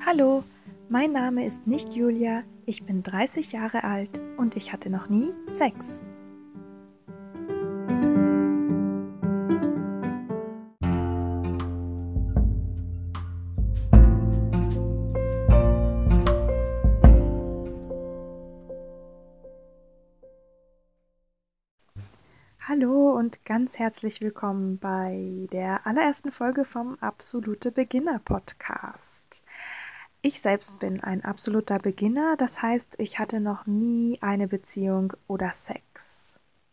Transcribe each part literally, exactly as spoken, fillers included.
Hallo, mein Name ist nicht Julia, ich bin dreißig Jahre alt und ich hatte noch nie Sex. Hallo und ganz herzlich willkommen bei der allerersten Folge vom Absolute Beginner Podcast. Ich selbst bin ein absoluter Beginner, das heißt, ich hatte noch nie eine Beziehung oder Sex.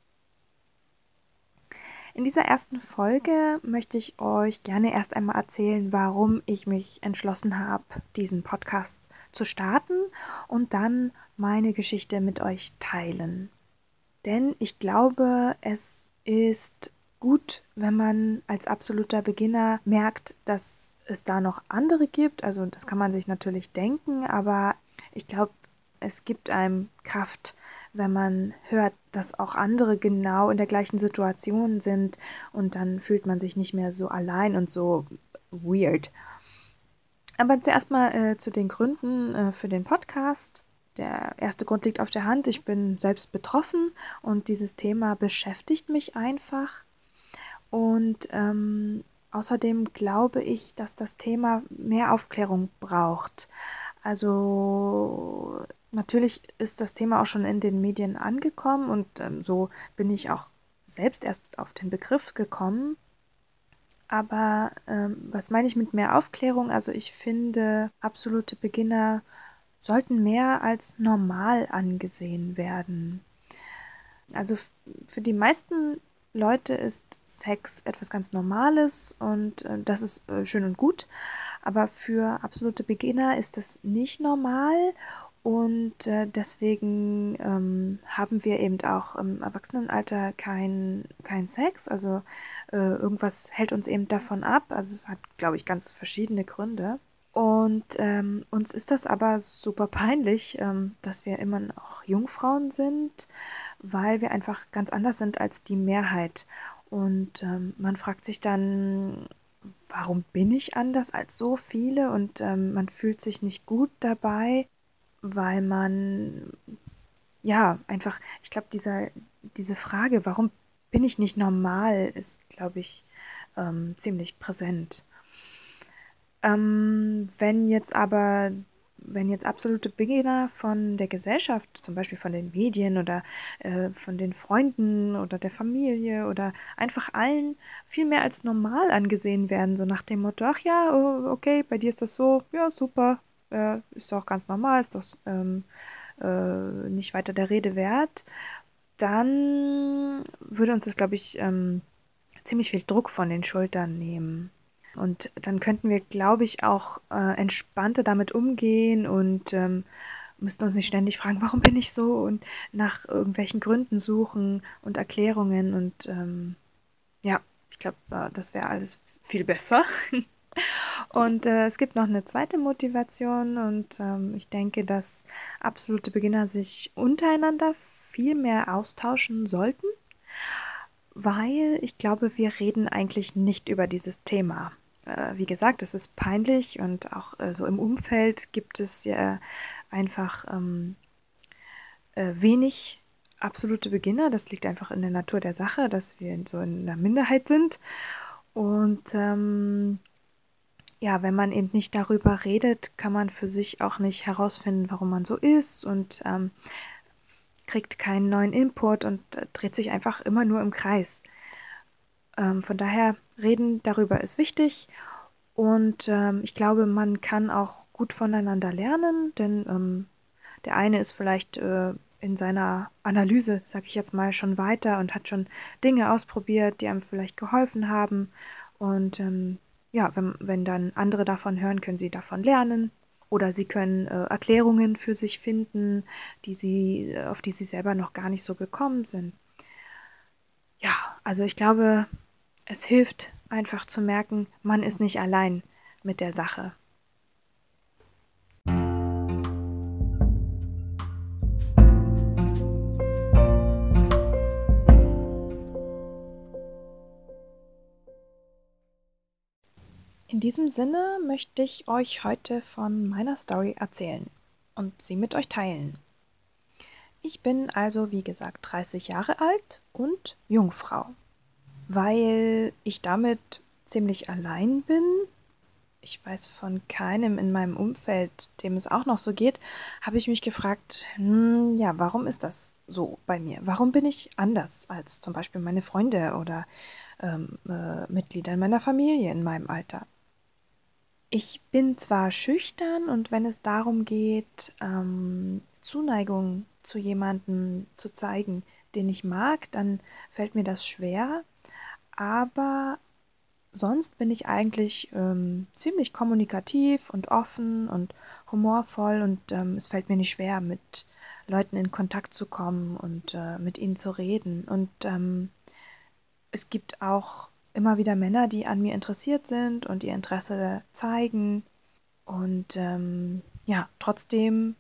In dieser ersten Folge möchte ich euch gerne erst einmal erzählen, warum ich mich entschlossen habe, diesen Podcast zu starten und dann meine Geschichte mit euch teilen. Denn ich glaube, es ist gut, wenn man als absoluter Beginner merkt, dass es da noch andere gibt. Also das kann man sich natürlich denken, aber ich glaube, es gibt einem Kraft, wenn man hört, dass auch andere genau in der gleichen Situation sind und dann fühlt man sich nicht mehr so allein und so weird. Aber zuerst mal äh, zu den Gründen äh, für den Podcast. Der erste Grund liegt auf der Hand. Ich bin selbst betroffen und dieses Thema beschäftigt mich einfach. Und ähm, außerdem glaube ich, dass das Thema mehr Aufklärung braucht. Also natürlich ist das Thema auch schon in den Medien angekommen und ähm, so bin ich auch selbst erst auf den Begriff gekommen. Aber ähm, was meine ich mit mehr Aufklärung? Also ich finde, absolute Beginner sollten mehr als normal angesehen werden. Also f- für die meisten Leute ist Sex etwas ganz Normales und äh, das ist äh, schön und gut. Aber für absolute Beginner ist das nicht normal und äh, deswegen ähm, haben wir eben auch im Erwachsenenalter kein, kein Sex. Also äh, irgendwas hält uns eben davon ab. Also es hat, glaube ich, ganz verschiedene Gründe. Und ähm, uns ist das aber super peinlich, ähm, dass wir immer noch Jungfrauen sind, weil wir einfach ganz anders sind als die Mehrheit. Und ähm, man fragt sich dann, warum bin ich anders als so viele? Und ähm, man fühlt sich nicht gut dabei, weil man, ja, einfach, ich glaube, dieser, diese Frage, warum bin ich nicht normal, ist, glaube ich, ähm, ziemlich präsent. Ähm, wenn jetzt aber, wenn jetzt absolute Beginner von der Gesellschaft, zum Beispiel von den Medien oder äh, von den Freunden oder der Familie oder einfach allen viel mehr als normal angesehen werden, so nach dem Motto, ach ja, oh, okay, bei dir ist das so, ja, super, äh, ist doch ganz normal, ist doch ähm, äh, nicht weiter der Rede wert, dann würde uns das, glaube ich, ähm, ziemlich viel Druck von den Schultern nehmen. Und dann könnten wir, glaube ich, auch äh, entspannter damit umgehen und ähm, müssten uns nicht ständig fragen, warum bin ich so und nach irgendwelchen Gründen suchen und Erklärungen. Und ähm, ja, ich glaube, äh, das wäre alles viel besser. Und äh, es gibt noch eine zweite Motivation und ähm, ich denke, dass absolute Beginner sich untereinander viel mehr austauschen sollten, weil ich glaube, wir reden eigentlich nicht über dieses Thema. Äh, wie gesagt, es ist peinlich und auch äh, so im Umfeld gibt es ja einfach ähm, äh, wenig absolute Beginner. Das liegt einfach in der Natur der Sache, dass wir so in einer Minderheit sind. Und ähm, ja, wenn man eben nicht darüber redet, kann man für sich auch nicht herausfinden, warum man so ist und ähm, kriegt keinen neuen Input und äh, dreht sich einfach immer nur im Kreis. Ähm, von daher, reden darüber ist wichtig und ähm, ich glaube, man kann auch gut voneinander lernen, denn ähm, der eine ist vielleicht äh, in seiner Analyse, sag ich jetzt mal, schon weiter und hat schon Dinge ausprobiert, die einem vielleicht geholfen haben. Und ähm, ja, wenn, wenn dann andere davon hören, können sie davon lernen. Oder sie können äh, Erklärungen für sich finden, die sie, auf die sie selber noch gar nicht so gekommen sind. Ja, also ich glaube, es hilft einfach zu merken, man ist nicht allein mit der Sache. In diesem Sinne möchte ich euch heute von meiner Story erzählen und sie mit euch teilen. Ich bin also, wie gesagt, dreißig Jahre alt und Jungfrau. Weil ich damit ziemlich allein bin, ich weiß von keinem in meinem Umfeld, dem es auch noch so geht, habe ich mich gefragt, hm, ja, warum ist das so bei mir? Warum bin ich anders als zum Beispiel meine Freunde oder ähm, äh, Mitglieder in meiner Familie in meinem Alter? Ich bin zwar schüchtern und wenn es darum geht, ähm, Zuneigung zu jemandem zu zeigen, den ich mag, dann fällt mir das schwer, aber sonst bin ich eigentlich ähm, ziemlich kommunikativ und offen und humorvoll und ähm, es fällt mir nicht schwer, mit Leuten in Kontakt zu kommen und äh, mit ihnen zu reden. Und ähm, es gibt auch immer wieder Männer, die an mir interessiert sind und ihr Interesse zeigen. Und ähm, ja, trotzdem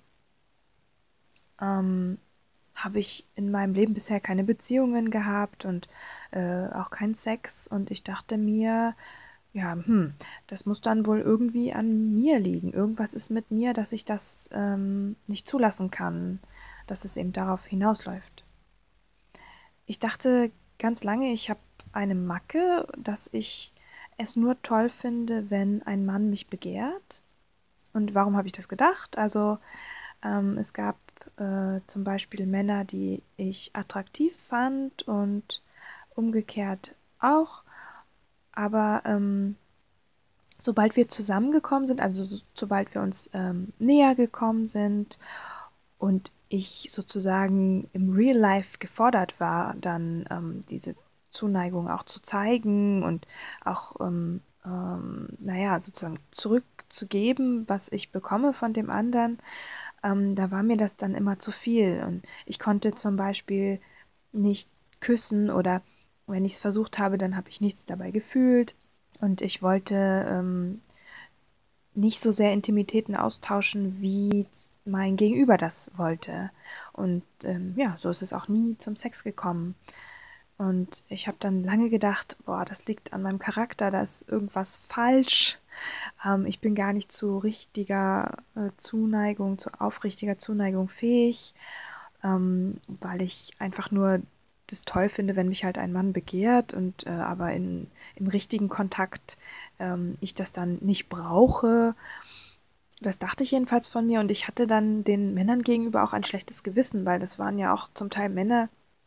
ähm, habe ich in meinem Leben bisher keine Beziehungen gehabt und äh, auch keinen Sex. Und ich dachte mir, ja, hm, das muss dann wohl irgendwie an mir liegen. Irgendwas ist mit mir, dass ich das ähm, nicht zulassen kann, dass es eben darauf hinausläuft. Ich dachte ganz lange, ich habe eine Macke, dass ich es nur toll finde, wenn ein Mann mich begehrt. Und warum habe ich das gedacht? Also ähm, es gab äh, zum Beispiel Männer, die ich attraktiv fand und umgekehrt auch. Aber ähm, sobald wir zusammengekommen sind, also so- sobald wir uns ähm, näher gekommen sind und ich sozusagen im Real Life gefordert war, dann ähm, diese Zuneigung auch zu zeigen und auch, ähm, ähm, naja, sozusagen zurückzugeben, was ich bekomme von dem anderen, ähm, da war mir das dann immer zu viel. Und ich konnte zum Beispiel nicht küssen oder wenn ich es versucht habe, dann habe ich nichts dabei gefühlt. Und ich wollte ähm, nicht so sehr Intimitäten austauschen, wie mein Gegenüber das wollte. Und ähm, ja, so ist es auch nie zum Sex gekommen. Und ich habe dann lange gedacht, boah, das liegt an meinem Charakter, da ist irgendwas falsch. Ähm, ich bin gar nicht zu richtiger äh, Zuneigung, zu aufrichtiger Zuneigung fähig, ähm, weil ich einfach nur das toll finde, wenn mich halt ein Mann begehrt und äh, aber in, im richtigen Kontakt ähm, ich das dann nicht brauche. Das dachte ich jedenfalls von mir und ich hatte dann den Männern gegenüber auch ein schlechtes Gewissen, weil das waren ja auch zum Teil Männer,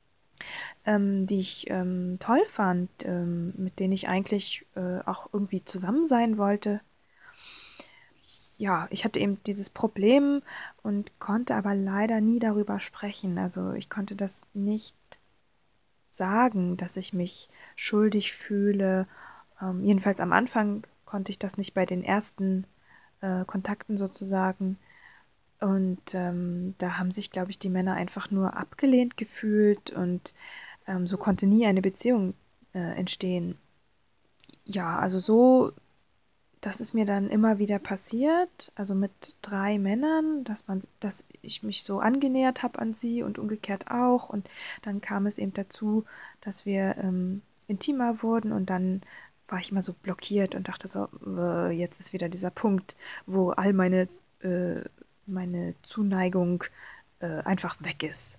ähm, die ich ähm, toll fand, ähm, mit denen ich eigentlich äh, auch irgendwie zusammen sein wollte. Ja, ich hatte eben dieses Problem und konnte aber leider nie darüber sprechen. Also ich konnte das nicht sagen, dass ich mich schuldig fühle. Ähm, jedenfalls am Anfang konnte ich das nicht bei den ersten äh, Kontakten sozusagen. Und ähm, da haben sich, glaube ich, die Männer einfach nur abgelehnt gefühlt und ähm, so konnte nie eine Beziehung äh, entstehen. Ja, also so, das ist mir dann immer wieder passiert, also mit drei Männern, dass man, dass ich mich so angenähert habe an sie und umgekehrt auch. Und dann kam es eben dazu, dass wir ähm, intimer wurden und dann war ich immer so blockiert und dachte so, äh, jetzt ist wieder dieser Punkt, wo all meine, äh, meine Zuneigung äh, einfach weg ist.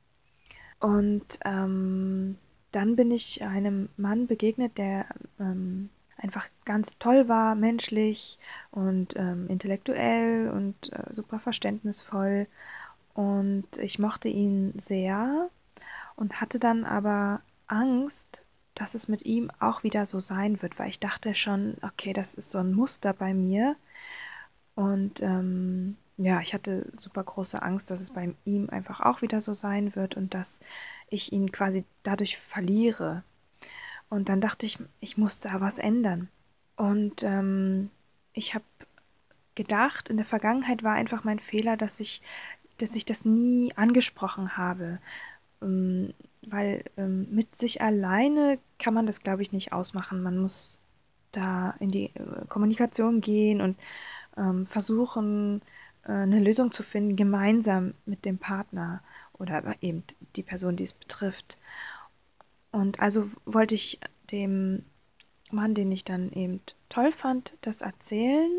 Und ähm, dann bin ich einem Mann begegnet, der ähm, einfach ganz toll war, menschlich und ähm, intellektuell und äh, super verständnisvoll. Und ich mochte ihn sehr und hatte dann aber Angst, dass es mit ihm auch wieder so sein wird, weil ich dachte schon, okay, das ist so ein Muster bei mir. Und ähm, ja, ich hatte super große Angst, dass es bei ihm einfach auch wieder so sein wird und dass ich ihn quasi dadurch verliere. Und dann dachte ich, ich muss da was ändern. Und ähm, ich habe gedacht, in der Vergangenheit war einfach mein Fehler, dass ich, dass ich das nie angesprochen habe. Ähm, weil ähm, mit sich alleine kann man das, glaube ich, nicht ausmachen. Man muss da in die äh, Kommunikation gehen und ähm, versuchen, äh, eine Lösung zu finden, gemeinsam mit dem Partner oder eben die Person, die es betrifft. Und also wollte ich dem Mann, den ich dann eben toll fand, das erzählen.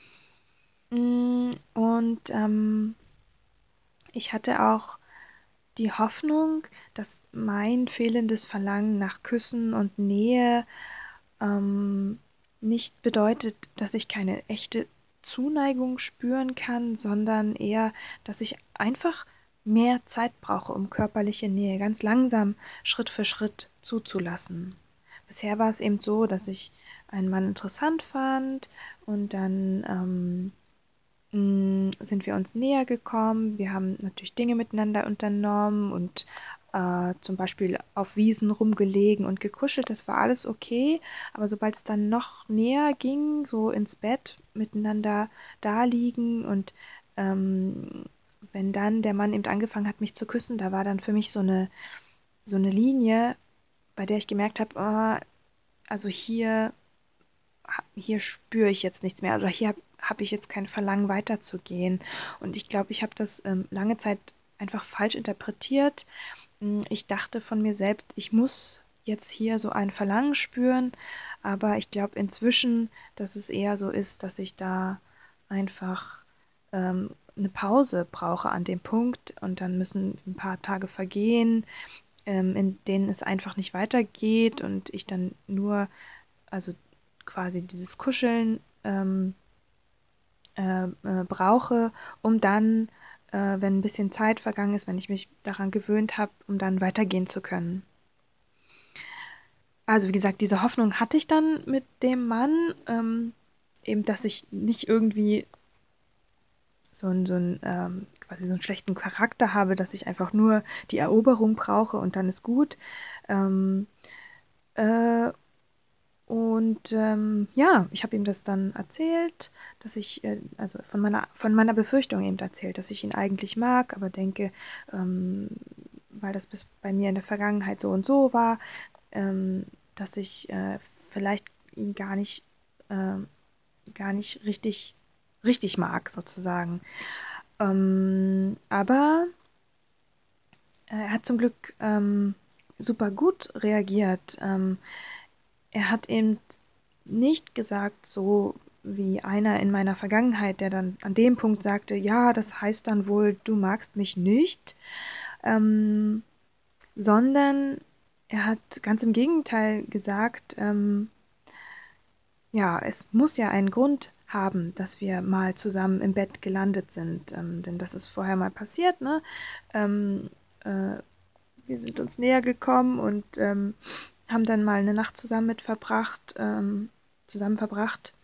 Mm, Und ähm, ich hatte auch die Hoffnung, dass mein fehlendes Verlangen nach Küssen und Nähe ähm, nicht bedeutet, dass ich keine echte Zuneigung spüren kann, sondern eher, dass ich einfach mehr Zeit brauche, um körperliche Nähe ganz langsam, Schritt für Schritt zuzulassen. Bisher war es eben so, dass ich einen Mann interessant fand und dann ähm, mm, sind wir uns näher gekommen. Wir haben natürlich Dinge miteinander unternommen und äh, zum Beispiel auf Wiesen rumgelegen und gekuschelt. Das war alles okay. Aber sobald es dann noch näher ging, so ins Bett miteinander da liegen und ähm, wenn dann der Mann eben angefangen hat, mich zu küssen, da war dann für mich so eine, so eine Linie, bei der ich gemerkt habe, oh, also hier hier spüre ich jetzt nichts mehr oder hier habe hab ich jetzt kein Verlangen weiterzugehen. Und ich glaube, ich habe das ähm, lange Zeit einfach falsch interpretiert. Mm, Ich dachte von mir selbst, ich muss jetzt hier so ein Verlangen spüren, aber ich glaube inzwischen, dass es eher so ist, dass ich da einfach ähm, eine Pause brauche an dem Punkt und dann müssen ein paar Tage vergehen, ähm, in denen es einfach nicht weitergeht und ich dann nur, also quasi dieses Kuscheln ähm, äh, äh, brauche, um dann, äh, wenn ein bisschen Zeit vergangen ist, wenn ich mich daran gewöhnt habe, um dann weitergehen zu können. Also wie gesagt, diese Hoffnung hatte ich dann mit dem Mann, ähm, eben, dass ich nicht irgendwie so einen, so einen, ähm, quasi so einen schlechten Charakter habe, dass ich einfach nur die Eroberung brauche und dann ist gut. Ähm, äh, Und ähm, ja, ich habe ihm das dann erzählt, dass ich, äh, also von meiner, von meiner Befürchtung eben erzählt, dass ich ihn eigentlich mag, aber denke, ähm, weil das bis bei mir in der Vergangenheit so und so war, ähm, dass ich äh, vielleicht ihn gar nicht, ähm, gar nicht richtig, richtig mag, sozusagen. Ähm, aber äh, er hat zum Glück ähm, super gut reagiert. Ähm, Er hat eben nicht gesagt, so wie einer in meiner Vergangenheit, der dann an dem Punkt sagte, ja, das heißt dann wohl, du magst mich nicht, ähm, sondern er hat ganz im Gegenteil gesagt, ähm, ja, es muss ja einen Grund haben, dass wir mal zusammen im Bett gelandet sind, ähm, denn das ist vorher mal passiert, ne? Ähm, äh, Wir sind uns näher gekommen und ähm, haben dann mal eine Nacht zusammen mit verbracht, ähm, zusammen verbracht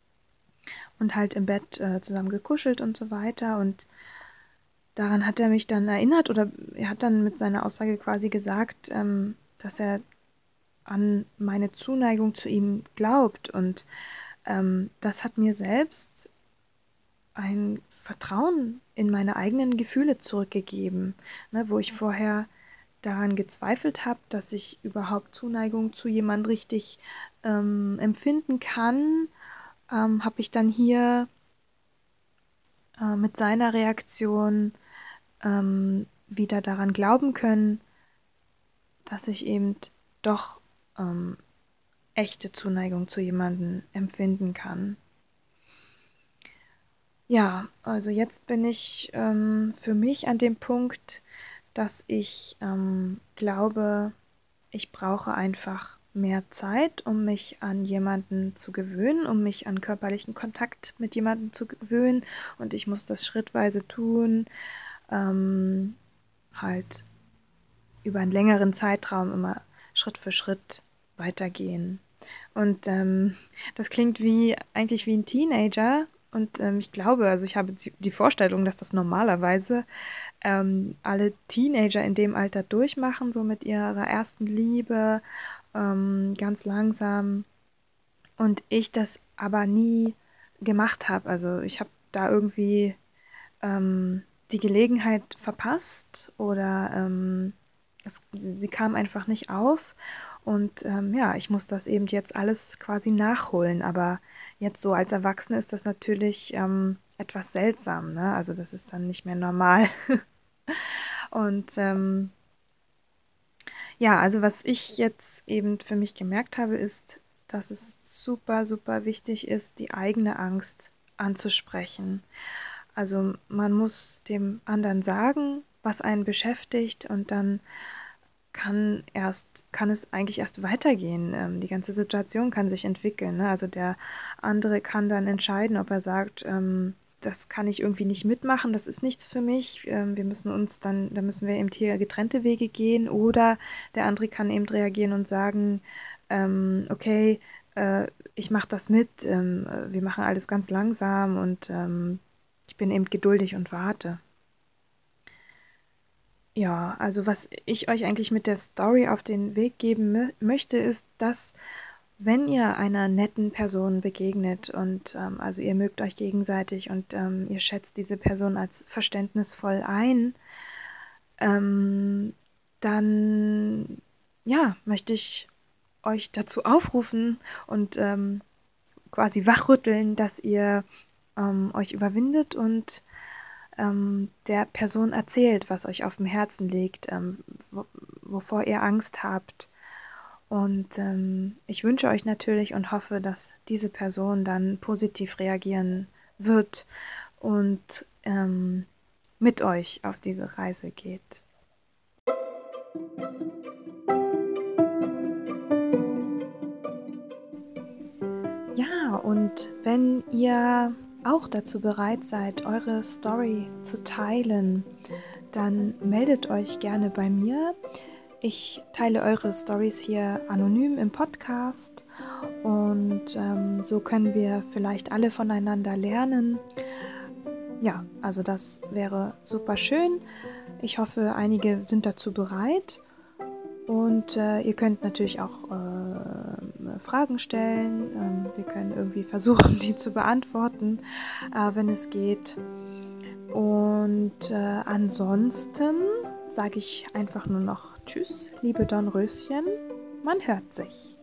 und halt im Bett äh, zusammen gekuschelt und so weiter. Und daran hat er mich dann erinnert oder er hat dann mit seiner Aussage quasi gesagt, ähm, dass er an meine Zuneigung zu ihm glaubt. Und ähm, das hat mir selbst ein Vertrauen in meine eigenen Gefühle zurückgegeben, ne, wo ich vorher daran gezweifelt habe, dass ich überhaupt Zuneigung zu jemand richtig ähm, empfinden kann, ähm, habe ich dann hier äh, mit seiner Reaktion ähm, wieder daran glauben können, dass ich eben doch ähm, echte Zuneigung zu jemandem empfinden kann. Ja, also jetzt bin ich ähm, für mich an dem Punkt, dass ich ähm, glaube, ich brauche einfach mehr Zeit, um mich an jemanden zu gewöhnen, um mich an körperlichen Kontakt mit jemandem zu gewöhnen. Und ich muss das schrittweise tun, ähm, halt über einen längeren Zeitraum immer Schritt für Schritt weitergehen. Und ähm, das klingt wie eigentlich wie ein Teenager. Und ähm, ich glaube, also ich habe die Vorstellung, dass das normalerweise ähm, alle Teenager in dem Alter durchmachen, so mit ihrer ersten Liebe, ähm, ganz langsam. Und ich das aber nie gemacht habe. Also ich habe da irgendwie ähm, die Gelegenheit verpasst oder ähm, es, sie kam einfach nicht auf. Und ähm, ja, ich muss das eben jetzt alles quasi nachholen. Aber jetzt so als Erwachsene ist das natürlich ähm, etwas seltsam, ne? Also das ist dann nicht mehr normal. Und ähm, ja, also was ich jetzt eben für mich gemerkt habe, ist, dass es super, super wichtig ist, die eigene Angst anzusprechen. Also man muss dem anderen sagen, was einen beschäftigt, und dann kann erst, kann es eigentlich erst weitergehen. Ähm, die ganze Situation kann sich entwickeln, ne? Also der andere kann dann entscheiden, ob er sagt, ähm, das kann ich irgendwie nicht mitmachen, das ist nichts für mich. Ähm, wir müssen uns dann, da müssen wir eben hier getrennte Wege gehen. Oder der andere kann eben reagieren und sagen, ähm, okay, äh, ich mache das mit, ähm, äh, wir machen alles ganz langsam, und ähm, ich bin eben geduldig und warte. Ja, also was ich euch eigentlich mit der Story auf den Weg geben mö möchte, ist, dass, wenn ihr einer netten Person begegnet und ähm, also ihr mögt euch gegenseitig und ähm, ihr schätzt diese Person als verständnisvoll ein, ähm, dann ja, möchte ich euch dazu aufrufen und ähm, quasi wachrütteln, dass ihr ähm, euch überwindet und ähm, der Person erzählt, was euch auf dem Herzen liegt, ähm, wo, wovor ihr Angst habt. Und ähm, ich wünsche euch natürlich und hoffe, dass diese Person dann positiv reagieren wird und ähm, mit euch auf diese Reise geht. Ja, und wenn ihr auch dazu bereit seid, eure Story zu teilen, dann meldet euch gerne bei mir. Ich teile eure Stories hier anonym im Podcast, und ähm, so können wir vielleicht alle voneinander lernen. Ja, also das wäre super schön. Ich hoffe, einige sind dazu bereit. Und äh, ihr könnt natürlich auch äh, Fragen stellen. Ähm, wir können irgendwie versuchen, die zu beantworten, äh, wenn es geht. Und äh, ansonsten sage ich einfach nur noch Tschüss, liebe Dornröschen. Man hört sich.